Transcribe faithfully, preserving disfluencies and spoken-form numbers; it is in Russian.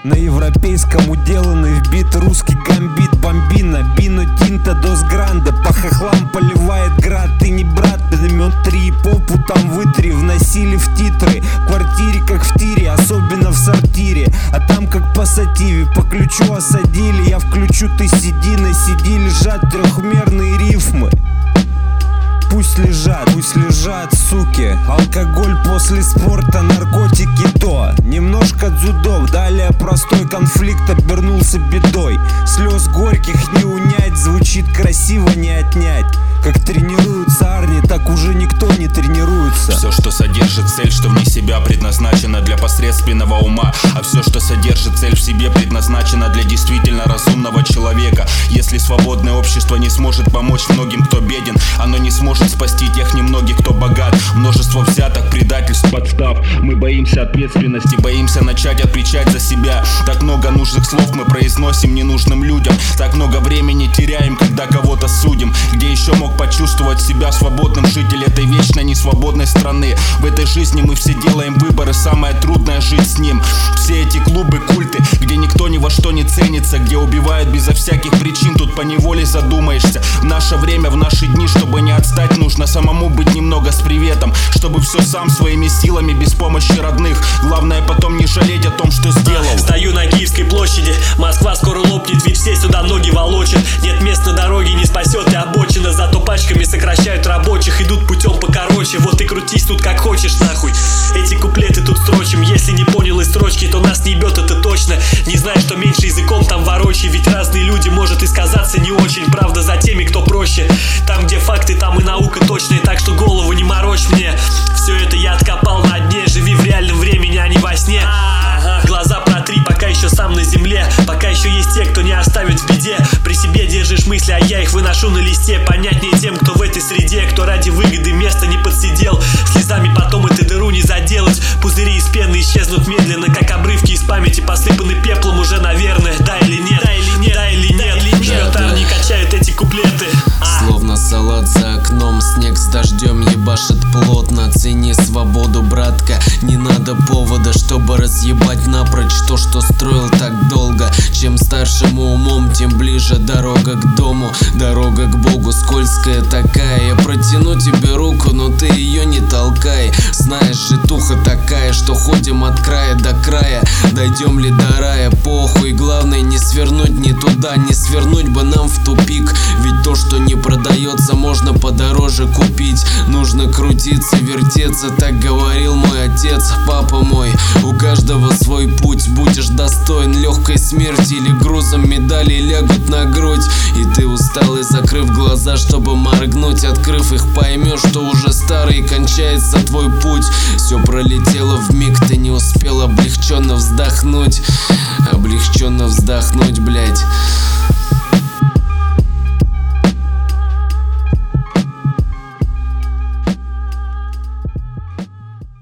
На европейском уделанный вбит русский гамбит. Бомбина, бино, тинта, дос гранде. По хохлам поливает град. Ты не брат, племет три. Попу там вытри, вносили в титры. В квартире как в тире, особенно в сортире. А там как по сативе, по ключу осадили. Я включу, ты сиди, на сиди лежат трехмерные рифмы. Пусть лежат, пусть лежат, суки. Алкоголь после спорта, наркотики то. Немножко дзюдо, далее простой конфликт обернулся бедой. Слез горьких не унять, звучит красиво не отнять. Как тренируются арни, так уже никто не тренируется. Все, что содержит цель, что вне себя предназначено для посредственного ума. А все, что содержит цель в себе, предназначено для действительно разумного человека. Если свободное общество не сможет помочь многим, кто беден, оно не сможет спасти тех немногих, кто богат. Множество взяток, предательств, подстав. Мы боимся ответственности, боимся начать отвечать за себя. Так много нужных слов мы произносим ненужным людям. Так много времени теряем, когда кого-то судим. Где еще мог почувствовать себя свободным житель этой вечно несвободной страны? В этой жизни мы все делаем выборы, самое трудное жить с ним. Все эти клубы, культы, где никто ни во что не ценится, где убивают безо всяких причин, тут поневоле задумаешься. В наше время, в наши дни, чтобы не отстать, нужно самому быть немного с приветом. Чтобы все сам своими силами, без помощи родных. Главное потом не жалеть о том, что сделал. Стою на Киевской площади, Москва скоро лопнет, ведь все сюда ноги волочат. Нет мест на дороге, не спасет и обочина, зато пачками сокращают рабочих, идут путем покороче. Вот и крутись тут как хочешь, нахуй. Эти куплеты тут строчим, если не понял из строчки, то нас не ебет, это точно. Не знаю, что меньше языком там ворочай, ведь разные люди, может и сказаться не очень. Правда за теми, кто проще. Там, где факты, там и наука точная, так что голову не морочь мне. Все это я откопал на дне, живи в реальном времени, а не во сне. Глаза протри, пока еще сам на земле. Пока еще есть те, кто не оставит в беде. При себе держишь мысли, а я их выношу на листе. Понятнее тем, кто в этой среде, кто ради выгоды места не подсидел. Слезами потом эту дыру не заделать. Пузыри из пены исчезнут медленно, как обрывки из памяти, посыпаны пеплом уже, наверное. Да или нет, да или нет, да или нет. Жмет арни, качают эти куплеты. Словно салат за окном, снег с дождем ебашит плотно. Цени свободу, братка, не надо повода, чтобы разъебать напрочь то, что строил так долго. Чем старшим умом, тем ближе дорога к дому. Дорога к Богу скользкая такая. Я протяну тебе руку, но ты ее не толкай. Знаешь, житуха такая, что ходим от края до края. Дойдем ли до рая, похуй. Главное не свернуть не туда, не свернуть бы нам в тупик. Ведь то, что не продается, можно подороже купить. Нужно крутиться, вертеться, так говорил мой отец, папа мой. У каждого свой путь, будешь достоин легкой смерти или грузом медалей лягут на грудь. И ты усталый, закрыв глаза, чтобы моргнуть, открыв их, поймешь, что уже старый, кончается твой путь. Все пролетело вмиг, ты не успел облегченно вздохнуть. Облегченно вздохнуть, блять.